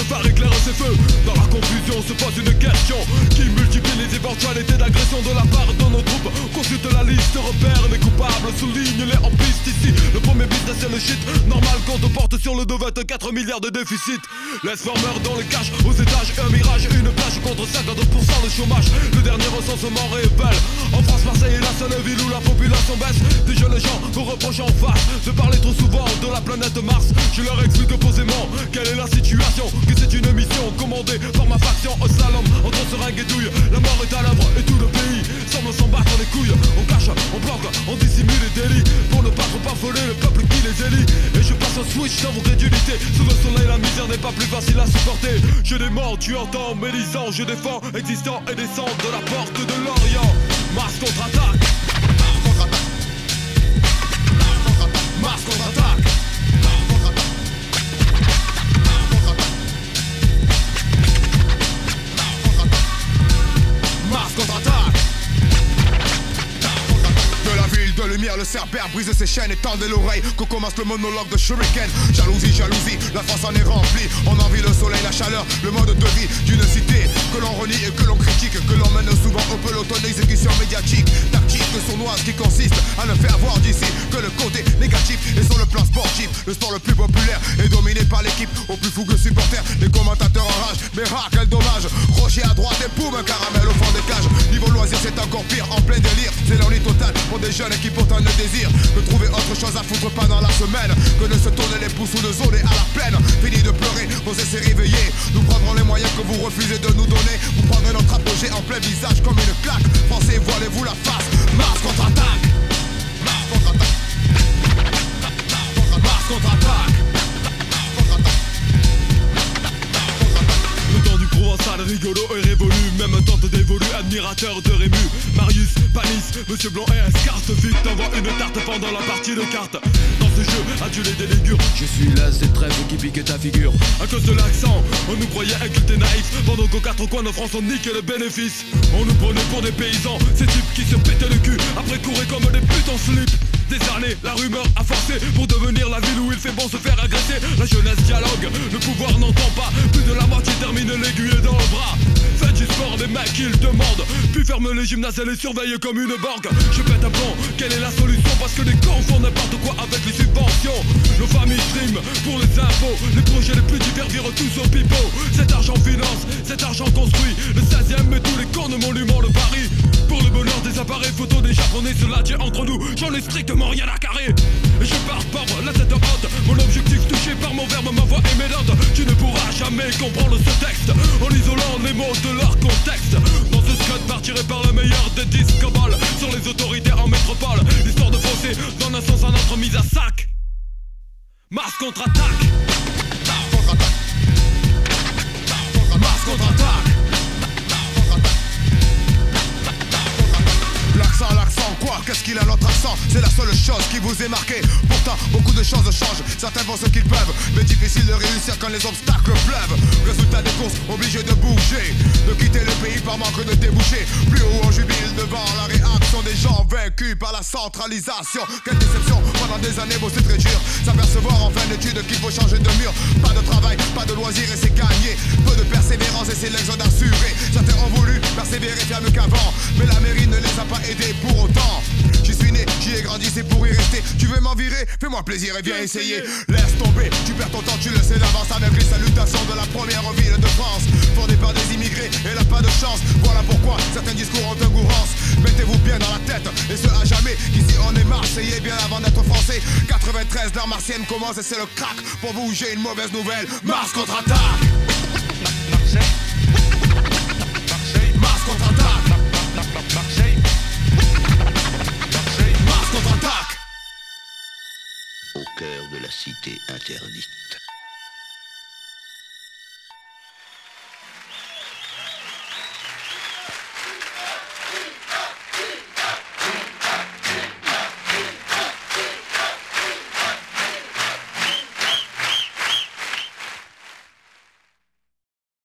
le phare éclaire ses feux. Dans la confusion se pose une question qui multiplie les éventualités d'agression de la part de nos troupes. Consulte la liste, repère les coupables, souligne-les en piste ici. Le premier business c'est le shit, normal qu'on te porte sur le dos 24 milliards de déficit. Laisse farmer dans les caches, aux étages un mirage, une plage contre 52% de chômage. Le dernier recensement révèle en France, Marseille est la seule ville où la population baisse. Des jeunes gens nous reprochent en face de parler trop souvent de la planète Mars. Je leur explique posément quelle est la situation, que c'est une mission commandée par ma faction au slalom entre seringue et douille. La mort est à l'œuvre et tout le pays semble s'en battre les couilles. On cache, on bloque, on dissimule les délits pour ne pas trop affoler le peuple qui les élit. Et je passe un switch dans vos crédulités. Sous le soleil la misère n'est pas plus facile à supporter. Je dément, tu entends, médisant, je défends existant et descends de la porte de l'Orient. Mars contre-attaque. Mars contre-attaque. Mars contre-attaque. De la ville de lumière, le cerbère brise ses chaînes et tendez l'oreille que commence le monologue de Shuriken. Jalousie, jalousie, la France en est remplie. On envie le soleil, la chaleur, le mode de vie d'une cité que l'on renie et que l'on critique, que l'on mène souvent au peloton d'exécution médiatique. Tactique sournoise qui consiste à ne faire voir d'ici que le côté négatif. Et sur le plan sportif, le sport le plus populaire est dominé par l'équipe aux plus fougueux supporters. Les commentateurs en rage, mais quel dommage. Rocher à droite et poum, un caramel au fond des cages. Niveau loisir c'est encore pire, en plein délire. C'est l'ennui total pour des jeunes qui pourtant ne désirent que trouver autre chose à foutre pendant la semaine, que de se tourner les pouces ou de zoner à la plaine. Fini de pleurer, vos essais réveillés. Nous prendrons les moyens que vous refusez de nous donner. Vous prendrez notre apogée en plein visage comme une claque. Français, voilez-vous la face. Mars contre-attaque. Mars contre-attaque. Mars contre-attaque. Le temps du provençal rigolo et révolu, même tente d'évoluer, admirateur de Rému. Marius, Panis, Monsieur Blanc et Escarce-Fit t'envoie une tarte pendant la partie de cartes. Dans ce jeu, as-tu les délégues? Je suis là, c'est trêve qui pique ta figure. À cause de l'accent, on nous croyait incultés naïfs, pendant qu'aux quatre coins de France on nique le bénéfice. On nous prenait pour des paysans, ces types qui se pétaient le cul, après couraient comme des putes en slip. Décerner la rumeur a forcé pour devenir la ville où il fait bon se faire agresser. La jeunesse dialogue, le pouvoir n'entend pas. Plus de la moitié termine l'aiguille dans le bras. Faites du sport, des mecs ils demandent. Puis ferme les gymnases et les surveille comme une banque. Je pète un plomb, quelle est la solution? Parce que les cons font n'importe quoi avec les subventions. Nos familles triment pour les impôts. Les projets les plus divers virent tous au pipeau. Cet argent finance, cet argent construit le 16e et tous les cons de monuments de Paris. Pour le bonheur des appareils photos des japonais, cela tient entre nous, j'en ai strictement rien à carrer. Et je pars par la tête haute, mon objectif touché par mon verbe, ma voix et mes notes. Tu ne pourras jamais comprendre ce texte en isolant les mots de leur contexte. Dans ce scud partirai par le meilleur des disques balles sur les autorités en métropole, histoire de fausser dans un sens à notre mise à sac. Mars contre-attaque. Mars contre-attaque. Mars contre-attaque. L'accent, quoi? Qu'est-ce qu'il a notre accent? C'est la seule chose qui vous est marquée. Pourtant, beaucoup de choses changent. Certains font ce qu'ils peuvent, mais difficile de réussir quand les obstacles pleuvent. Résultat des courses, obligé de bouger, de quitter le pays par manque de débouchés. Plus haut on jubile devant la réaction des gens vaincus par la centralisation. Quelle déception, pendant des années bosser très dur. S'apercevoir en fin d'études qu'il faut changer de mur. Pas de travail, pas de loisirs et c'est gagné. Peu de persévérance et c'est l'exode assuré. Certains ont voulu persévérer, faire mieux qu'avant, mais la mairie ne les a pas aidés pour autant. J'y suis né, j'y ai grandi, c'est pour y rester. Tu veux m'en virer? Fais-moi plaisir et viens essayer. Laisse tomber, tu perds ton temps, tu le sais d'avance. Avec les salutations de la première ville de France, fondée par des immigrés, elle a pas de chance. Voilà pourquoi certains discours ont un goût rance. Mettez-vous bien dans la tête, et ce à jamais, qu'ici on est marseillais bien avant d'être français. 93, l'art martienne commence et c'est le crack. Pour vous, j'ai une mauvaise nouvelle. Mars contre-attaque. Marseille. Mars contre-attaque. Marseille. Mars contre-attaque. Au cœur de la cité interdite.